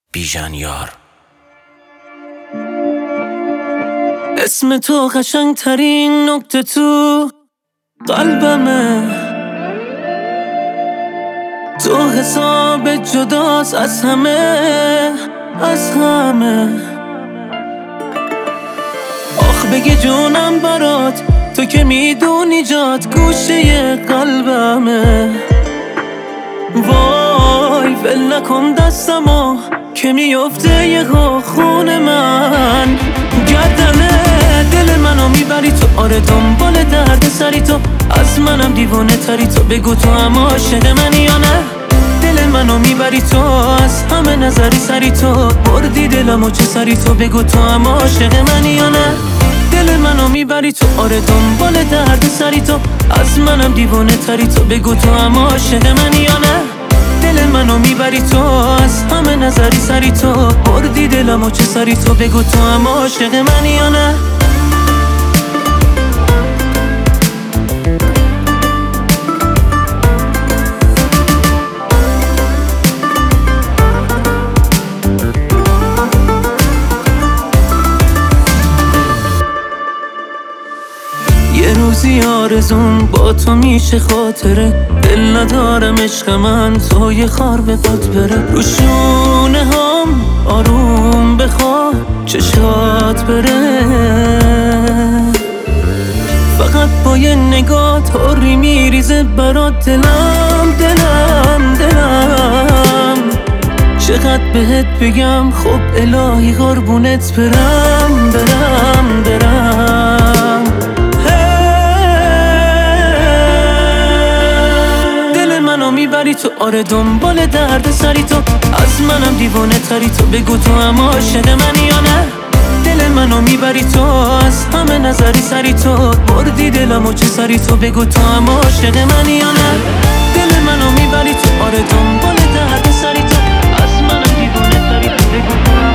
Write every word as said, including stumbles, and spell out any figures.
بیژن یار. اسم تو قشنگ ترین نکته تو قلبمه، تو حساب جداست از همه از همه. آخ بگی جونم برات، تو که میدونی جات گوشه قلبمه. وای ول نکن دستمو که میفته یه خون من. گردنه دل منو میبری تو، آره دنبال درد سری تو. از منم دیوانه تری تو، بگو تو هم عاشق منی یا نه. دل منو میبری تو، از همه نظری سری تو. بردی دلمو چه سری تو، بگو تو هم عاشق منی یا نه. دل منو میبری تو، آره دنبال درد سری تو. از منم دیوانه تری تو، بگو تو هم عاشق منی یا نه. دل منو میبری تو، از همه نظری سری تو. بردی دلمو چه سری تو، بگو تو هم عاشق منی یا نه. یه روزی آرزون با تو میشه خاطره. دل ندارم عشق من تو یه خار به باد بره. رو شونه هم آروم بخوا چشات بره. فقط با یه نگاه طوری میریزه برات دلم دلم دلم. چقدر بهت بگم خب الهی قربونت برم برم برم. میبری تو، آره دنبال درد سری تو. از منم دیوانه تری تو، بگو تو هم عاشق منی یا نه. دل منو میبری تو، از همه نظری سری تو. بردی دلمو چه سری تو، بگو تو هم عاشق منی یا نه. دل منو میبری تو، آره دنبال درد سری تو. از منم دیوانه تری تو، بگو تو هم